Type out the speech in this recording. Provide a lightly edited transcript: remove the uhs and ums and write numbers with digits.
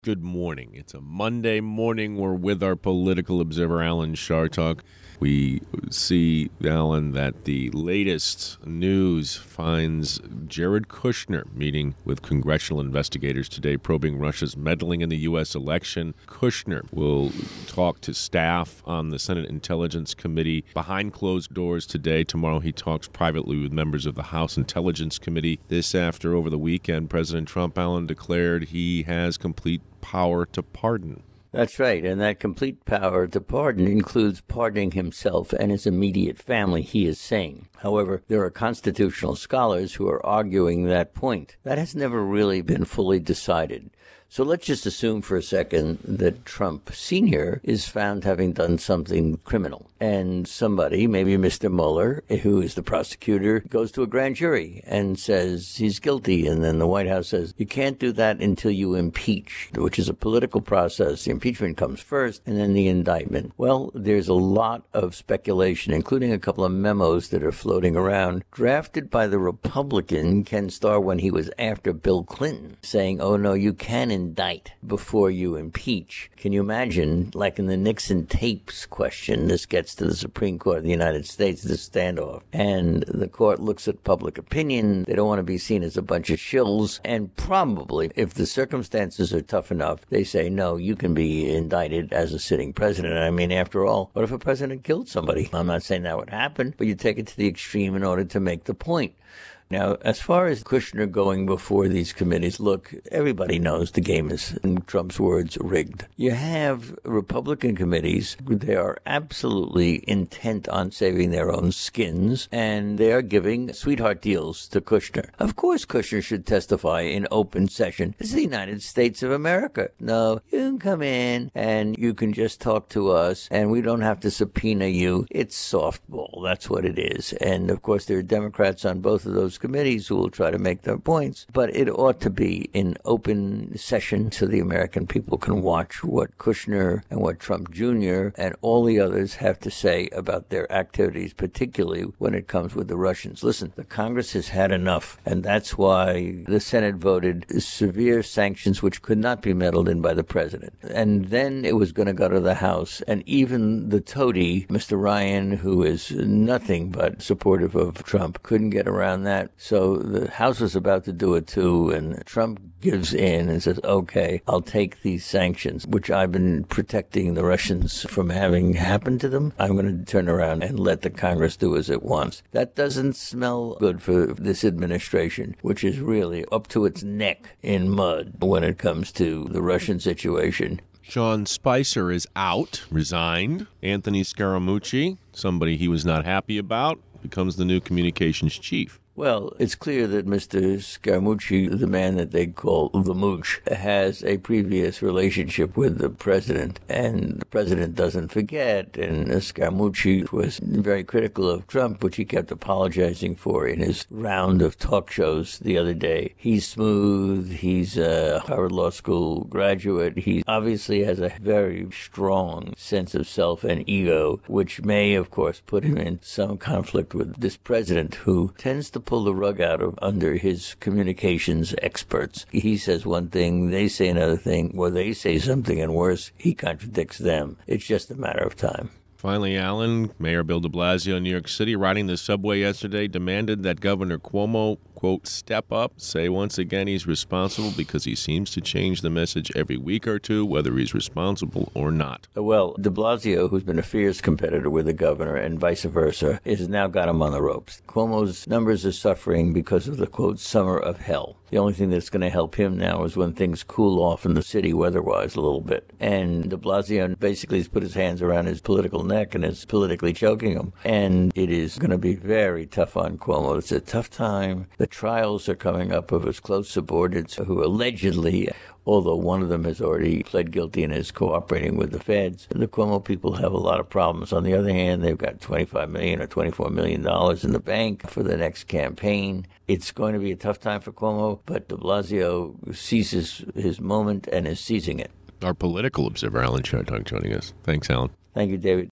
Good morning. It's a Monday morning. We're with our political observer, Alan Chartock. We see, Alan, that the latest news finds Jared Kushner meeting with congressional investigators today, probing Russia's meddling in the U.S. election. Kushner will talk to staff on the Senate Intelligence Committee behind closed doors today. Tomorrow he talks privately with members of the House Intelligence Committee. This after, over the weekend, President Trump, Alan, declared he has complete power to pardon. That's right, and that complete power to pardon includes pardoning himself and his immediate family, he is saying. However, there are constitutional scholars who are arguing that point. That has never really been fully decided. So let's just assume for a second that Trump Sr. is found having done something criminal. And somebody, maybe Mr. Mueller, who is the prosecutor, goes to a grand jury and says he's guilty. And then the White House says, you can't do that until you impeach, which is a political process. The impeachment comes first and then the indictment. Well, there's a lot of speculation, including a couple of memos that are floating around, drafted by the Republican Ken Starr when he was after Bill Clinton, saying, oh, no, you can indict before you impeach. Can you imagine, like in the Nixon tapes question, this gets to the Supreme Court of the United States, this standoff, and the court looks at public opinion. They don't want to be seen as a bunch of shills, and probably, if the circumstances are tough enough, they say, no, you can be indicted as a sitting president. I mean, after all, what if a president killed somebody? I'm not saying that would happen, but you take it to the extreme in order to make the point. Now, as far as Kushner going before these committees, look, everybody knows the game is, in Trump's words, rigged. You have Republican committees. They are absolutely intent on saving their own skins, and they are giving sweetheart deals to Kushner. Of course Kushner should testify in open session. This is the United States of America. No, you can come in and you can just talk to us, and we don't have to subpoena you. It's softball. That's what it is. And, of course, there are Democrats on both of those committees who will try to make their points, but it ought to be in open session so the American people can watch what Kushner and what Trump Jr. and all the others have to say about their activities, particularly when it comes with the Russians. Listen, the Congress has had enough, and that's why the Senate voted severe sanctions which could not be meddled in by the president. And then it was going to go to the House, and even the toady, Mr. Ryan, who is nothing but supportive of Trump, couldn't get around that. So the House was about to do it too, and Trump gives in and says, okay, I'll take these sanctions, which I've been protecting the Russians from having happened to them. I'm going to turn around and let the Congress do as it wants. That doesn't smell good for this administration, which is really up to its neck in mud when it comes to the Russian situation. Sean Spicer is out, resigned. Anthony Scaramucci, somebody he was not happy about, becomes the new communications chief. Well, it's clear that Mr. Scaramucci, the man that they call the Mooch, has a previous relationship with the president, and the president doesn't forget, and Scaramucci was very critical of Trump, which he kept apologizing for in his round of talk shows the other day. He's smooth, he's a Harvard Law School graduate, he obviously has a very strong sense of self and ego, which may, of course, put him in some conflict with this president who tends to pull the rug out of under his communications experts. He says one thing, they say another thing, or they say something, and worse, he contradicts them. It's just a matter of time. Finally, Alan, Mayor Bill de Blasio in New York City, riding the subway yesterday, demanded that Governor Cuomo, quote, step up, say once again he's responsible because he seems to change the message every week or two, whether he's responsible or not. Well, de Blasio, who's been a fierce competitor with the governor and vice versa, has now got him on the ropes. Cuomo's numbers are suffering because of the, quote, summer of hell. The only thing that's going to help him now is when things cool off in the city weather-wise a little bit. And de Blasio basically has put his hands around his political neck and is politically choking him. And it is going to be very tough on Cuomo. It's a tough time. The trials are coming up of his close subordinates who allegedly, although one of them has already pled guilty and is cooperating with the feds, the Cuomo people have a lot of problems. On the other hand, they've got $25 million or $24 million in the bank for the next campaign. It's going to be a tough time for Cuomo, but de Blasio seizes his moment and is seizing it. Our political observer, Alan Chartock, joining us. Thanks, Alan. Thank you, David.